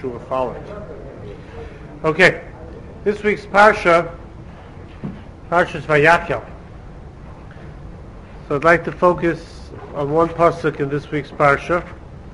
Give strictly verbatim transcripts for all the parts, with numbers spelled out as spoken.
Yeshua followed. Okay, this week's Parsha, Parshas Vayakhel. So I'd like to focus on one pasuk in this week's Parsha.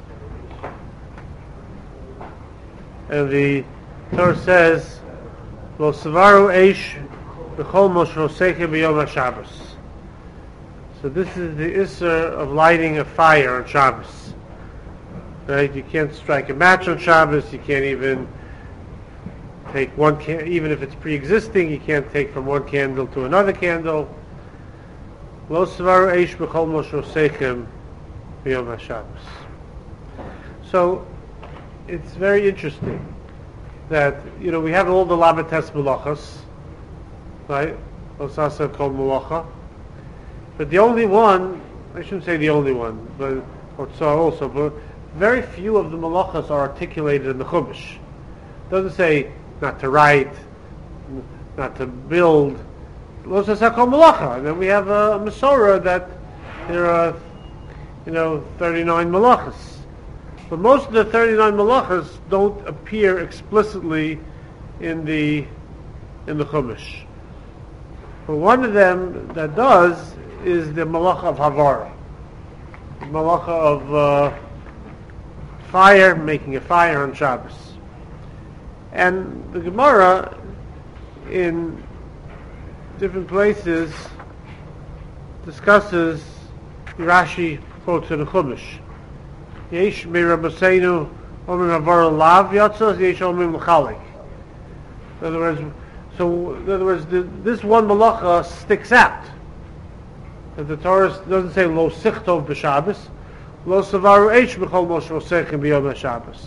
And the Torah says, Lo Savaru Eish B'chol Moshvosechem B'yom HaShabbos. So this is the Isser of lighting a fire on Shabbos. Right? You can't strike a match on Shabbos. You can't even take one can- even if it's pre-existing. You can't take from one candle to another candle. Lo Savaru Eish B'chol Moshvosechem B'yom HaShabbos. So it's very interesting that, you know, we have all the Lamates Melachos, right? Osasa called Melacha. But the only one, I shouldn't say the only one, but Otsar also, but very few of the Melachos are articulated in the Chumash. It doesn't say not to write, not to build. Osasa called Melacha. And then we have a Masorah that there are, you know, thirty-nine Melachos. But most of the thirty-nine Melachos don't appear explicitly in the in the Chumash. But one of them that does is the Malacha of Havara, the Malacha of uh, fire, making a fire on Shabbos. And the Gemara, in different places, discusses Rashi quotes in the Chumash. Yesh mirabaseinu omim havara lav yatzos, yesh omim l'chalik. In other words, so in other words, the, this one malacha sticks out. That the Torah doesn't say lo sichtov b'Shabbos, lo savaru eish b'chol moshe osechem b'yom HaShabbos.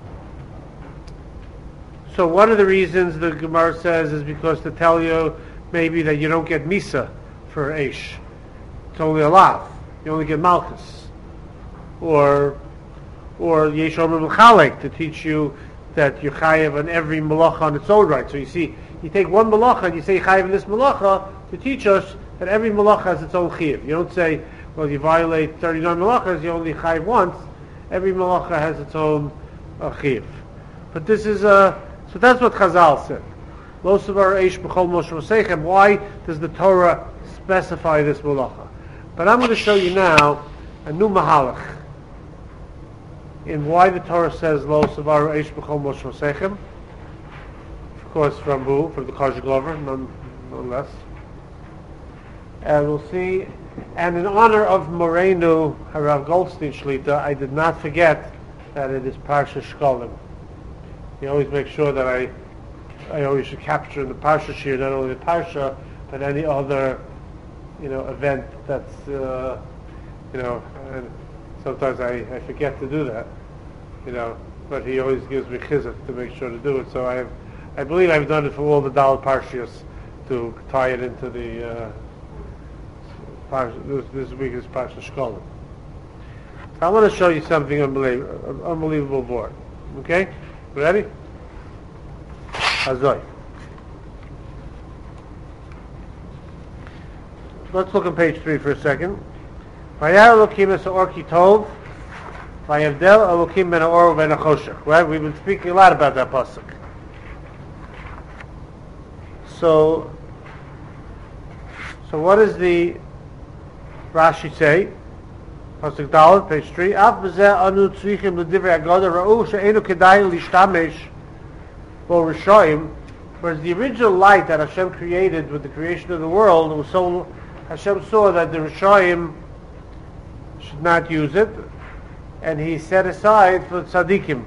So one of the reasons the Gemara says is because to tell you maybe that you don't get misa for eish. It's only a lav. You only get malchus. Or or yesh omim l'chalek, to teach you that you're chayev on every malacha on its own right. So you see, you take one malacha and you say chayev in this malacha to teach us that every malacha has its own chayev. You don't say, well, you violate thirty-nine malachas, you only chayev once. Every malacha has its own uh, chayev. But this is a, uh, so that's what Chazal said. Lo savar eish b'chol moshe v'seichem. Why does the Torah specify this malacha? But I'm going to show you now a new mahalach in why the Torah says Lo Savaru Eish B'chol Moshe V'seichem. Of course, from who? From the Karsh Glover, none, none less. And we'll see. And in honor of Morenu Harav Goldstein Shlita, I did not forget that it is Parsha Shkolim. You always make sure that I, I always should capture in the Parsha Shir not only the Parsha, but any other, you know, event that's, uh, you know. And sometimes I, I forget to do that, you know, but he always gives me chizuk to make sure to do it. So I have, I believe I've done it for all the Dal Parshias to tie it into the uh, Parsha, this, this week is Parsha Shkolim. So I want to show you something unbelievable, unbelievable board. Okay, ready? Hazoi. Let's look on page three for a second. Vayar Elokim es ha'or ki tov, vayavdel Elokim ben ha'or ben ha'choshech. Right? We've been speaking a lot about that pasuk. So, so what does the Rashi say? Pasuk Dalet, page three. Af b'zeh anu tzrichim l'divrei Haggadah ra'u she'enu kedai l'ishtamesh bo rishoyim. Whereas the original light that Hashem created with the creation of the world, it was so Hashem saw that the rishoyim should not use it, and he set aside for tzaddikim.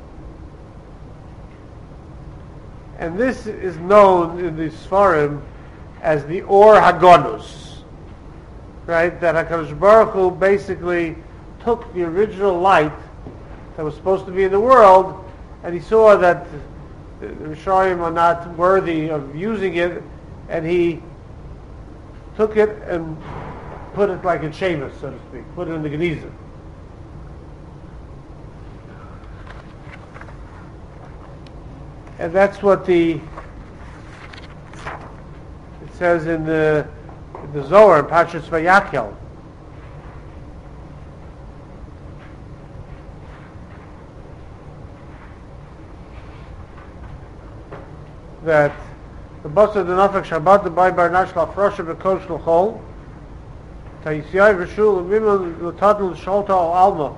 And this is known in the Sfarim as the Or Hagonus, right? That HaKadosh Baruch Hu basically took the original light that was supposed to be in the world, and he saw that the Rishonim are not worthy of using it, and he took it and put it like in Shemus, so to speak, put it in the Geniza. And that's what the, it says in the, in the Zohar, in Parshas Vayakhel. that the Basar the Nafak Shabbat the Bai Bar Nashla Frosha Bekosh L'Chol Taisiyai V'Shul V'Mimel L'Tadl L'Sholta Al Alma.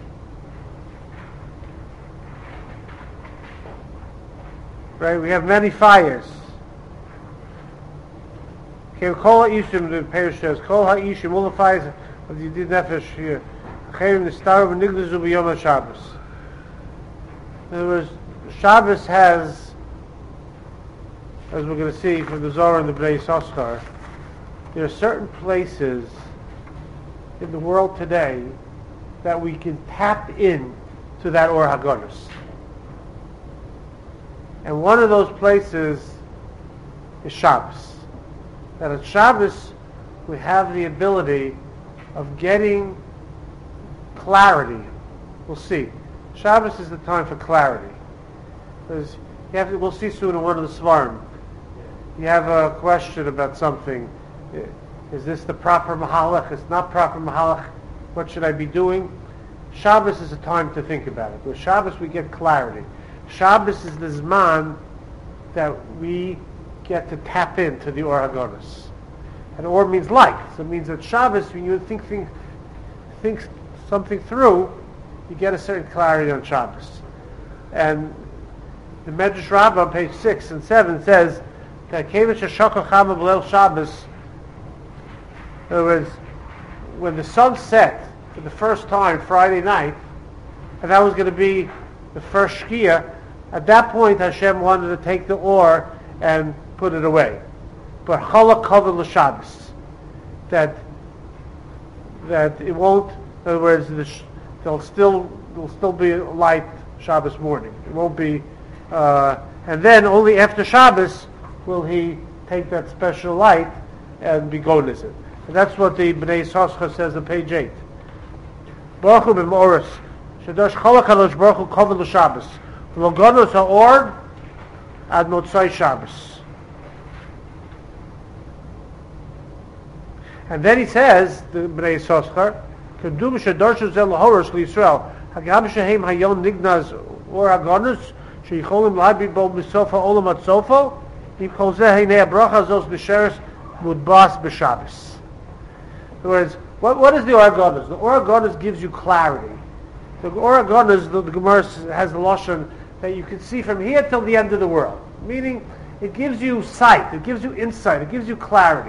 Right, we have many fires. Okay, Kol HaIshim, the parish says, Kol HaIshim, all the fires of the Yedid Nefesh here. Chayim Nistar V'Nigdazu B'Yom HaShabbos. In other words, Shabbos has, as we're going to see from the Zohar and the Bnei Yissaschar, there are certain places in the world today that we can tap in to that Or HaGonos. And one of those places is Shabbos. That at Shabbos we have the ability of getting clarity. We'll see. Shabbos is the time for clarity. Because you have to, we'll see soon in one of the Svarim. You have a question about something. Is this the proper Mahalach? It's not proper Mahalach. What should I be doing? Shabbos is a time to think about it. With Shabbos we get clarity. Shabbos is the Zman that we get to tap into the Or HaGonos. And Or means light. So it means that Shabbos, when you think, think, think something through, you get a certain clarity on Shabbos. And the Medrash Rabbah on page six and seven says that Kevish HaShokach Chama B'Leil Shabbos, in other words, when the sun set for the first time Friday night, and that was going to be the first Shkia, at that point Hashem wanted to take the Or and put it away. But Chalak Kavod L'Shabbos, that that it won't. In other words, the sh- there'll still will still be light Shabbos morning. It won't be, uh, and then only after Shabbos will he take that special light and be gonized. And that's what the Bnei Yissaschar says on page eight. Baruch Hu b'Moros Shadosh Chalak Kadosh Baruch Hu Kavod L'Shabbos V'lo Gonos HaOr Ad Motzai Shabbos. And then he says, the Bnei Yissaschar, Kedum shedarshu zel lahoros liYisrael, hagam shehem hayon nignaz or hagonus, sheyicholim labi bo misofa olam at sofo, im kol zeh hinei abracha zos b'sheres mudbas b'Shabbos. In other words, what, what is the Or HaGonos? The Or HaGonos gives you clarity. The Or HaGonos, the, the Gemara has the lashon that you can see from here till the end of the world. Meaning, it gives you sight, it gives you insight, it gives you clarity.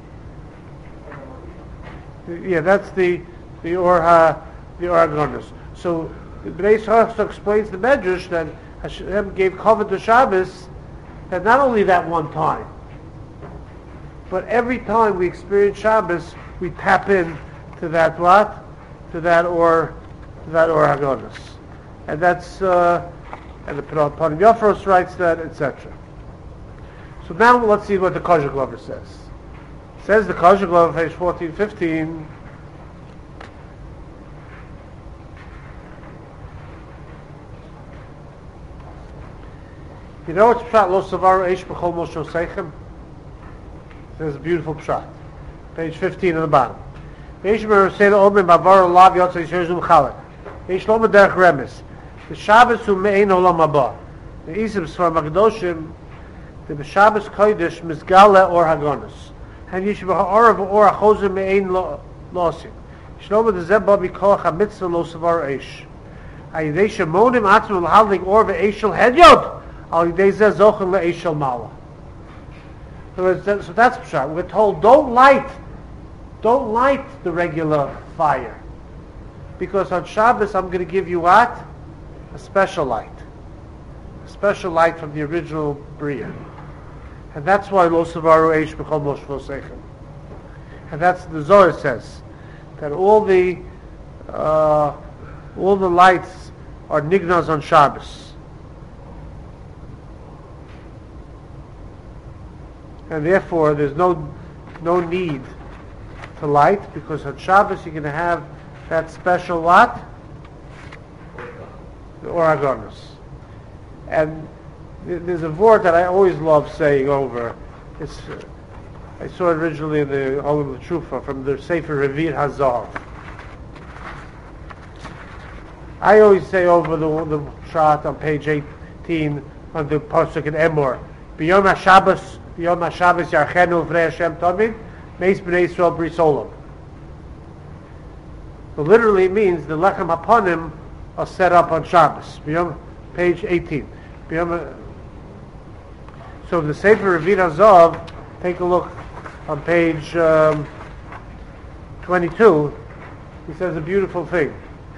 Yeah, that's the the Or Ha, the Or HaGonos. So the Bnei Yissaschar explains the Medrash that Hashem gave kavod to Shabbos, that not only that one time, but every time we experience Shabbos, we tap in to that what, to that Or, to that Or HaGonos, and that's uh, and the Panim Yofros writes that, et cetera. So now let's see what the Kosher Glover says. Says the Kosher Glover, page fourteen fifteen. You know what's pshat lo savaru eish b'chol moshe seichem? There's a beautiful pshat. Page fifteen on the bottom. Eish b'rosei omen b'avar lav yotzei sherzum chalak. Eish lo derech remes. The Shabbos hu me'ein olam haba. The Isib Svar Magdoshim, the Shabbos Kodesh Mizgale Or HaGonos. And Yishu b'ha'or v'or ha'chozer me'ein losim. Shlomo the Zebba b'koach ha'mitzvah lo savar eish. Ayidei shemonim atzma l'haldig or v'eishel hedyot. Ayidei zeh zochen le'eishel mala. So that's pshat. We're told don't light, don't light the regular fire, because on Shabbos I'm going to give you what? A special light, a special light from the original Bria. And that's why Lo Savaru Eish B'chol Moshe V'Seichem. And that's the Zohar says that all the uh, all the lights are nignaz on Shabbos, and therefore there's no no need to light, because on Shabbos you're going to have that special what? The Or HaGonos. And there's a word that I always love saying over. It's, uh, I saw it originally in the Olam L'Trufa from the Sefer Revir Hazav. I always say over the the shot on page eighteen on the pasuk in Emor, B'yom HaShabbos, B'yom HaShabbos Yarchenu V'nei Hashem Tomid, Meis B'nei Yisrael Bris Olam. It literally means the Lechem HaPanim are set up on Shabbos. B'yom, page eighteen. B'yom, so the Sefer Ravina Zov, take a look on page um, twenty-two. He says a beautiful thing.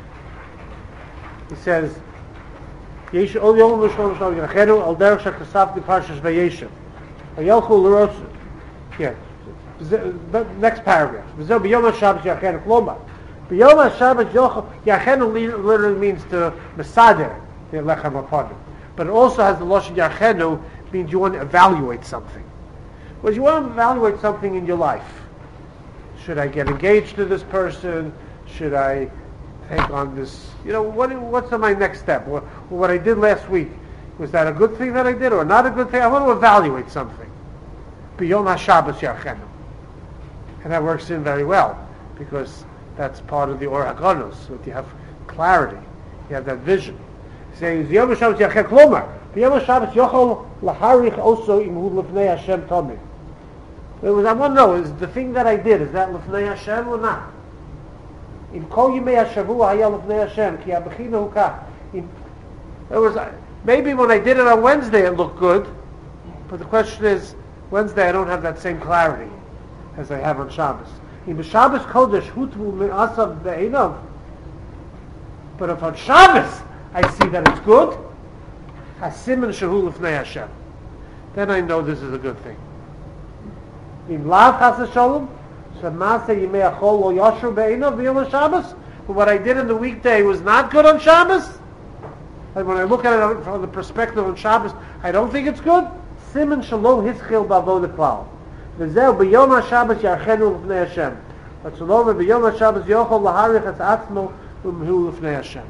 He says, "Yesh ol yom l'shlomo shal yachenu al derech shekasaf di parshas vayeshev. Vayelchu l'ros." Yeah, the next paragraph. V'zeh b'yom haShabbos yachenu kloma. B'yom haShabbos yachenu literally means to mesader the lechem hapanim, but it also has the lashon yachenu, means you want to evaluate something. Well, you want to evaluate something in your life. Should I get engaged to this person? Should I take on this? You know, what, what's my next step? What, what I did last week, was that a good thing that I did or not a good thing? I want to evaluate something. B'yom HaShabbos Yarchenu. And that works in very well, because that's part of the Or HaGanos, so that you have clarity, you have that vision. Saying, B'yom HaShabbos Yarchenu Klomar, B'yom HaShabbos Yochol Laharich also Imhu Lefnei Hashem Tomid. It was, I want to know, is the thing that I did, is that Lefnei Hashem or not? In Kol Yimei HaShavua Haya Lefnei Hashem, Ki HaBechina Hukah. It was, maybe when I did it on Wednesday it looked good, but the question is, Wednesday I don't have that same clarity as I have on Shabbos. In B'Shabbos Kodesh Hutvu Me'asav Be'einav. But if on Shabbos I see that it's good, Hasimin Shehu Lefnei Hashem, then I know this is a good thing. In Lav Chas Shalom, Shemasa Yimei Achol Lo Yosher Be'einav V'yom Shabbos. But what I did in the weekday was not good on Shabbos. And when I look at it from the perspective of Shabbos, I don't think it's good. Siman Shalom Hischil B'Avodah Klal. V'zeh B'yom HaShabbos Yarchenu Lefnei Hashem. V'tzolom B'yom HaShabbos Yochol Laharich Es Atzmo U'mhu Lefnei Hashem.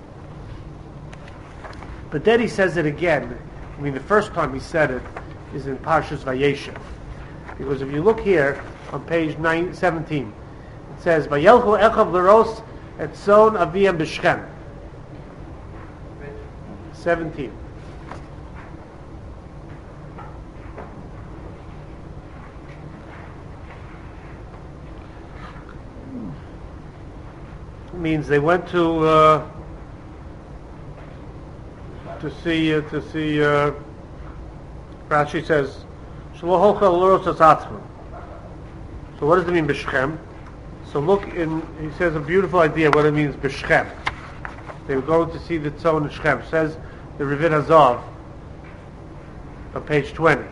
But then he says it again. I mean, the first time he said it is in Parshas Vayeshev. Because if you look here on page nine, seventeen, it says, Vayelchu Echav L'ros et Zon Aviyam B'Shchem. seventeen. It means they went to uh, to see uh, to see. Uh, Rashi says, "Shlo hocha l'ros atzma." So what does it mean b'shchem? So look in. He says a beautiful idea what it means b'shchem. They were going to see the tzon in Shchem. Says the Ravina Zov on page twenty.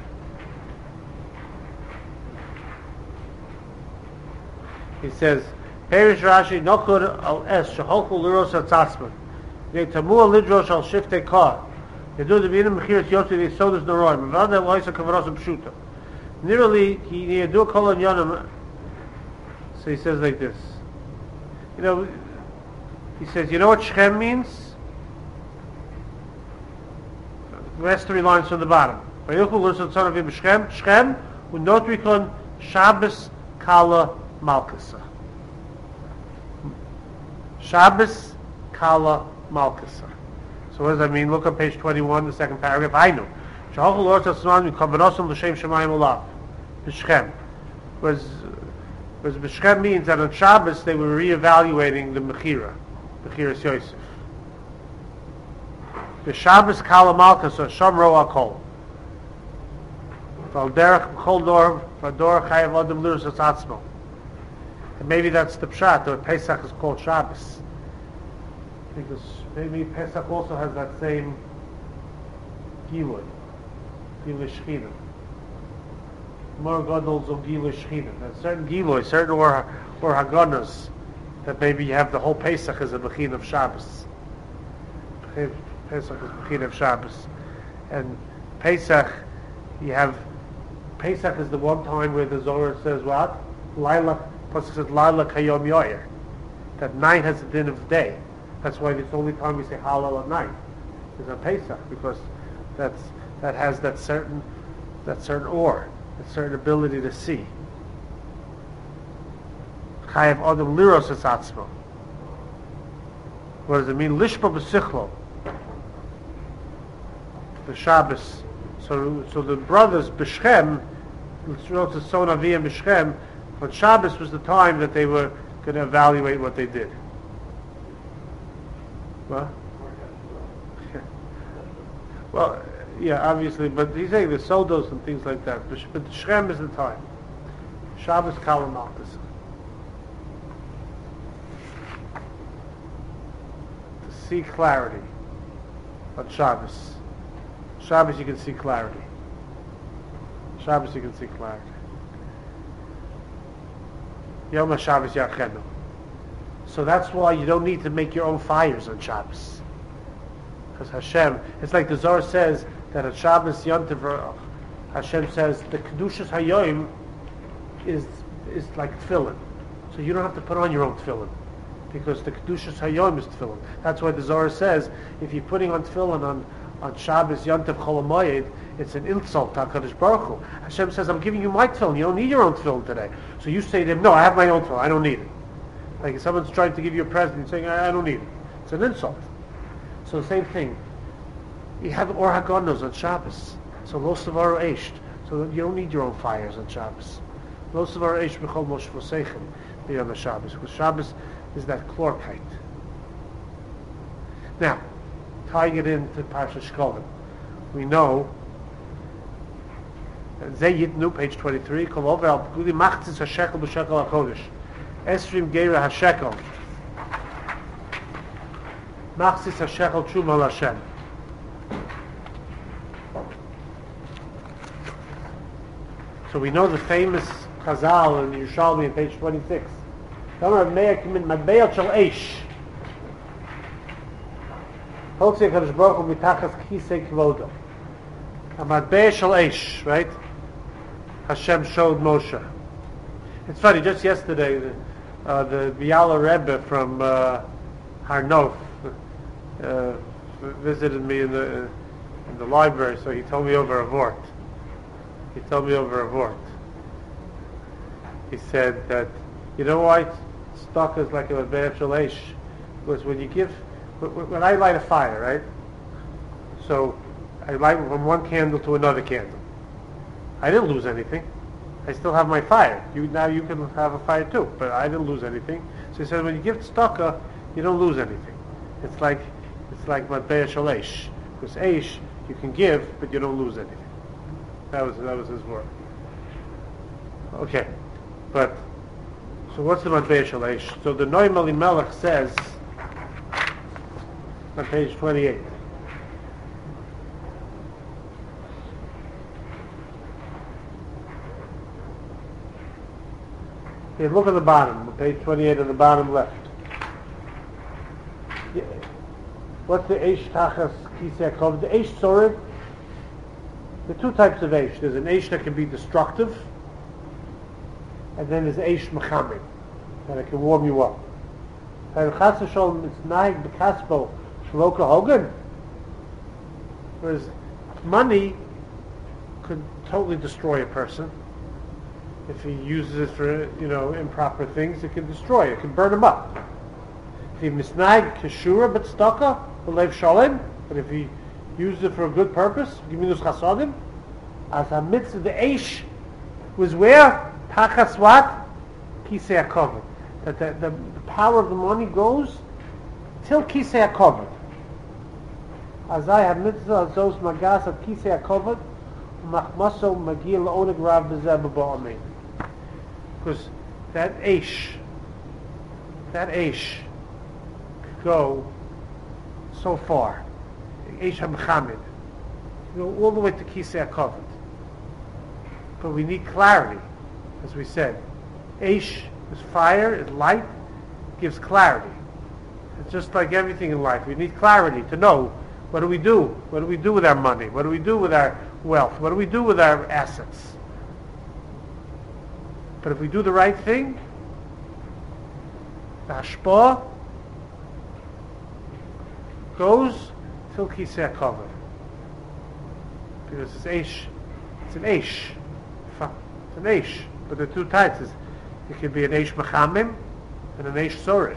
He says, Perish Rashi nochur al es sheholchu l'ros atzma. They tamu al lidrosh al shiftei kar. They do the minim mechiras yotzi they sodas noroim. V'vada loisa kavarosim pshuta. Nearly he do kol an yonim. So he says like this. You know, he says, you know what Shchem means? The last three lines from the bottom. Shchem, Shchem, unotrikon Shabbos Kala Malkasa. Shabbos Kala Malkasa. So what does that mean? Look on page twenty-one, the second paragraph. I know. Shahachol Lord Tzasman Mikabanosim L'Shem Shemayim Olav. B'Shchem. Was was B'Shchem means that on Shabbos they were reevaluating the Mechira. Mechiras Yosef. The Shabbos Kala Malkasa Shamro Akol. Val Derech B'Chol Dor V'Dor Chayav Adam L'Rus Atzmo. And maybe that's the pshat, or Pesach is called Shabbos. Because maybe Pesach also has that same Gilui, Gilui Shechina. More Gadol of Gilui Shechina. There's certain Gilui, certain or or Haganas that maybe you have the whole Pesach as a Bechin of Shabbos. Pesach is Bechin of Shabbos. And Pesach, you have, Pesach is the one time where the Zohar says what? Laila, Pesach says Laila Kayom Yoyer. That night has the din of the day. That's why it's the only time we say Halal at night. Is on Pesach, because that's that has that certain that certain or, that certain ability to see. Chayav Adam Liros Esatzmo. What does it mean? Lishpa b'sichlo. The Shabbos So, so the brothers B'Shchem, wrote to Son Aviyah B'Shchem, but Shabbos was the time that they were going to evaluate what they did. What? Well, yeah, obviously, but he's saying the Sodos and things like that. But, but Shrem is the time. Shabbos Kalam Malchus. To see clarity on Shabbos. Shabbos you can see clarity. Shabbos you can see clarity. Yom HaShabbos Yachenu. So that's why you don't need to make your own fires on Shabbos. Because Hashem, it's like the Zohar says that at Shabbos Yontiv, Hashem says the Kedushas Hayoim is is like tefillin. So you don't have to put on your own tefillin. Because the Kedushas Hayoim is tefillin. That's why the Zohar says if you're putting on tefillin on, on Shabbos Yontiv Chol HaMoed, it's an insult to HaKadosh Baruch Hu. Hashem says, I'm giving you my tefillin. You don't need your own tefillin today. So you say to him, no, I have my own tefillin. I don't need it. Like if someone's trying to give you a present, you're saying, I, I don't need it. It's an insult. So the same thing. You have Or HaGonos on Shabbos. So Lo Savaru Eish. So you don't need your own fires on Shabbos. Lo Savaru Eish B'chol Moshe V'Seichem beyond the Shabbos. Because Shabbos is that chlorkite. Now, tying it into Parsha Shkolim, we know Zeh Yitnu, page twenty-three, Kol Over Al Pekudi Machzis HaShekel B'Shekel HaKodesh. Esrim Geira HaShekel. Machzis HaShekel Truma L'Hashem. So we know the famous Chazal in Yerushalmi on page twenty-six. Tomer Rav Meir Kimin Madbeil Shel Eish. Hotzi HaKadosh Baruch Hu Mitachas Kisei Kvodo. A Madbeil Shel Eish, right? Hashem showed Moshe. It's funny, just yesterday, the, uh, the Biala Rebbe from uh, Har Nof uh, visited me in the in the library, so he told me over a vort. He told me over a vort. He said that, you know why stock is like a Madbeil Shel Eish? Because when you give, when I light a fire, right? So I light from one candle to another candle. I didn't lose anything. I still have my fire. You now you can have a fire too, but I didn't lose anything. So he said, when you give tzedakah, you don't lose anything. It's like it's like Madbeil Shel Eish. Because Eish you can give, but you don't lose anything. That was that was his word. Okay, but so what's the Madbeil Shel Eish? So the Noam Elimelech says on page twenty-eight. Okay, look at the bottom, page twenty-eight on the bottom left. What's the Eish Tachas Kisei HaKovod? The Eish Sorev. There are two types of Eish. There's an Eish that can be destructive, and then there's Eish Mechamed, that it can warm you up. And Chas v'Sholom, it's Nahig B'Kaspo Shloka Hogan. Whereas money could totally destroy a person. If he uses it for, you know, improper things, it can destroy it. It can burn him up. If he misnag keshura but staka, b'lev shalem, but if he uses it for a good purpose, giminus chasadim, as a mitzvah, the eish was where? Tachas what? Kisei HaKovod. That the, the, the power of the money goes till Kisei HaKovod. As I have mitzvah azos magas at Kisei HaKovod, machmaso magil oneg rav b'zeh b'ba'amein. Because that Eish, that Eish could go so far. Eish HaMechamed. Go all the way to Kisei HaKovod. But we need clarity, as we said. Eish is fire, is light, gives clarity. It's just like everything in life. We need clarity to know, what do we do? What do we do with our money? What do we do with our wealth? What do we do with our assets? But if we do the right thing, the hashpah goes till Kisei HaKovod. Because it's eish, it's an eish, it's an eish. But there are two types. It's, it can be an eish mechamim and an eish sorif.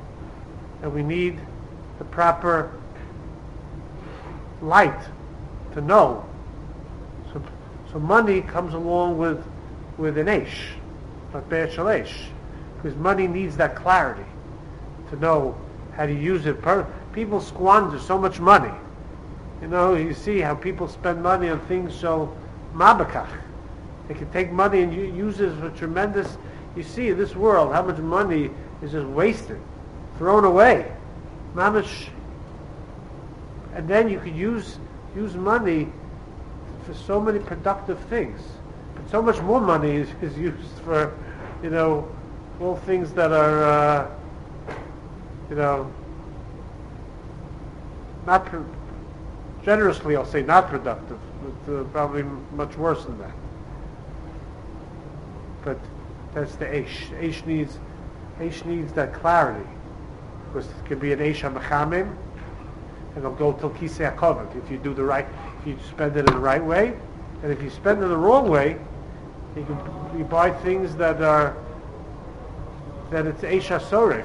And we need the proper light to know. So, so money comes along with with an Aish, not Be'er Shel Aish, because money needs that clarity to know how to use it. Per- people squander so much money. You know, you see how people spend money on things so mabakach. They can take money and use it for tremendous. You see in this world how much money is just wasted, thrown away, mamish. And then you could use use money for so many productive things. But so much more money is, is used for, you know, all things that are, uh, you know, not pro- generously. I'll say not productive, but uh, probably much worse than that. But that's the Aish. Aish needs, Aish needs that clarity, because it can be an Aish HaMechamim, and it'll go till Kisei HaKavod if you do the right, if you spend it in the right way, and if you spend it the wrong way, you can you buy things that are that it's Aish HaSoref,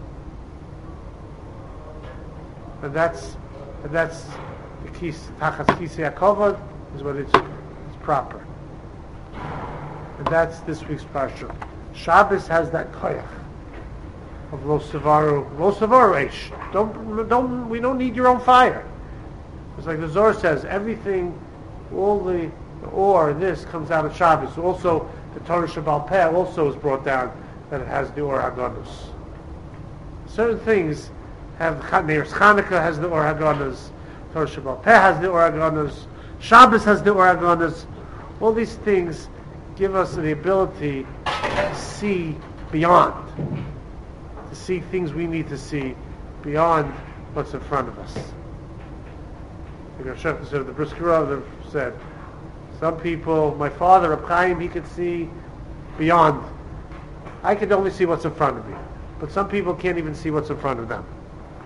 and that's and that's the Kis Tachas Kisei HaKavod is what it's, it's proper. And that's this week's parsha. Shabbos has that koyach of Lo Sevaru, Lo Sevaru Eish. Don't, don't, we don't need your own fire. It's like the Zohar says, everything, all the, the ore, this comes out of Shabbos. Also, the Torah Shabbal Peh also is brought down that it has the Or HaGanus. Certain things have, Neir's Chanukah has the Or HaGanus, Torah Shabbal Peh has the Or HaGanus, Shabbos has the Or HaGanus. All these things give us the ability to see beyond, to see things we need to see beyond what's in front of us. Like Hashem said, the Brisker Rav said, some people, my father, Reb Chaim, he could see beyond. I could only see what's in front of me. But some people can't even see what's in front of them.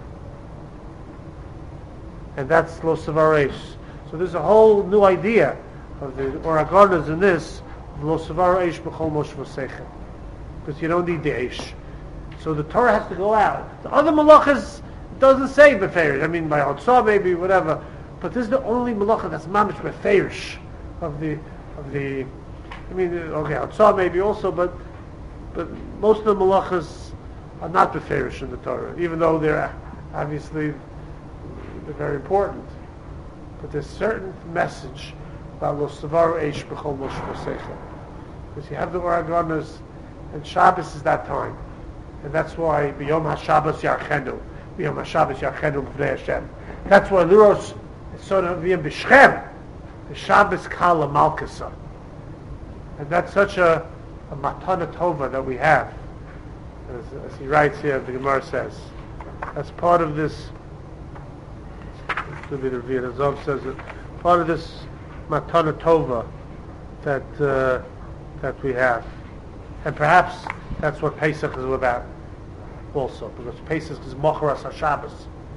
And that's Lo Sevaru Eish. So there's a whole new idea of the Or HaGanus in this, Lo Sevaru Eish B'chol Moshe V'Seichel, because you don't need the Eish. So the Torah has to go out. The other malachas doesn't say Beferish. I mean, by Hotzah maybe, whatever. But this is the only malacha that's mamish Beferish of the of the. I mean, okay, Hotzah maybe also, but but most of the malachas are not Beferish in the Torah, even though they're obviously they're very important. But there's certain message about Lo Sevaru Eish B'chol Moshe V'Seichel, because you have the Or HaGanus, and Shabbos is that time, and that's why B'Yom HaShabbos Yarchenu, B'Yom HaShabbos Yarchenu B'Vnei Hashem. That's why Liros is sort of V'Yom B'Shchem, the Shabbos Kala Malkasa, and that's such a, a matana tova that we have, as, as he writes here. The Gemara says that's part of this. Should be the Rebbe Azov says it. Part of this matana tova that uh, that we have, and perhaps that's what Pesach is about, also, because Pesach is Mocharas HaShabbos.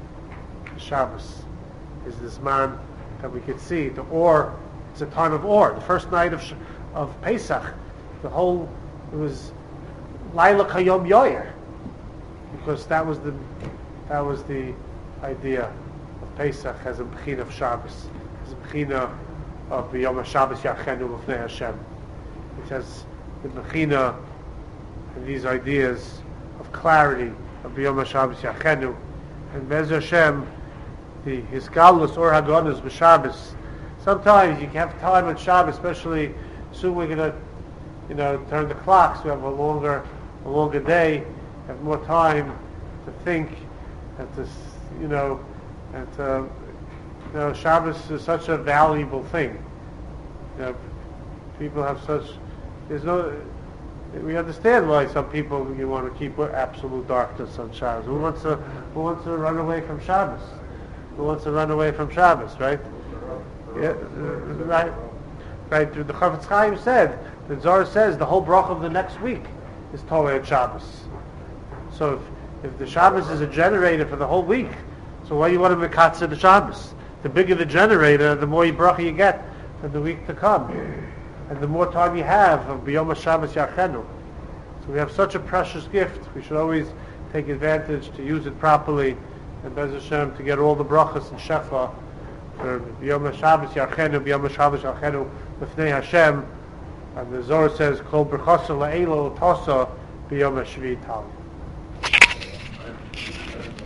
Shabbos is this man that we could see. The Or, it's a time of Or. The first night of of Pesach, the whole it was Laila Kayom Yoyer, because that was the that was the idea of Pesach as a b'china of Shabbos, as a b'china of Yom HaShabbos Yarchenu B'fnei Hashem. It has the b'china and these ideas of clarity of Yom HaShabbos Yarchenu, and Be'ez Hashem, the his galus Or HaGanus b'Shabbos. Sometimes you can have time on Shabbos, especially soon we're gonna, you know, turn the clocks. We have a longer, a longer day, have more time to think, and to, you know, and to, you know, Shabbos is such a valuable thing. You know, people have such. There's no. We understand why some people you want to keep absolute darkness on Shabbos. Who wants to? Who wants to run away from Shabbos? Who wants to run away from Shabbos? Right? Yeah. Right. Right. The Chafetz Chaim said. The Zohar says the whole bracha of the next week is Torah and Shabbos. So if, if the Shabbos is a generator for the whole week, so why do you want to mekatzer the Shabbos? The bigger the generator, the more bracha you get for the week to come, and the more time you have of B'Yom HaShabbos Yarchenu. So we have such a precious gift. We should always take advantage to use it properly, and Be'ez Hashem to get all the brachas and shefa or Yom HaShabbos Yarchenu, Yom HaShabbos Yarchenu, B'fnei Hashem, and the Zohar says, Kol Berchosa La'elo Tosa, B'yom HaShvi Tal.